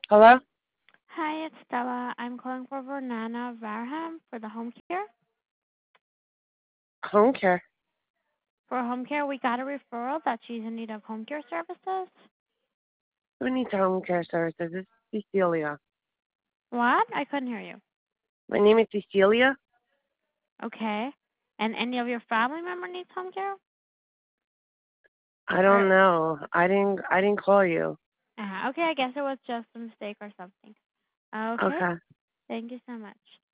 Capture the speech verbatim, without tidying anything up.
Hello? Hi, it's Stella. I'm calling for Vernana Varham for the home care. Home care. For home care, we got a referral that she's in need of home care services. Who needs home care services? This is Cecilia. What? I couldn't hear you. My name is Cecilia. Okay. And any of your family member needs home care? I Or don't know. I didn't I didn't call you. uh, okay, I guess it was just a mistake or something. Okay. Okay. Thank you so much.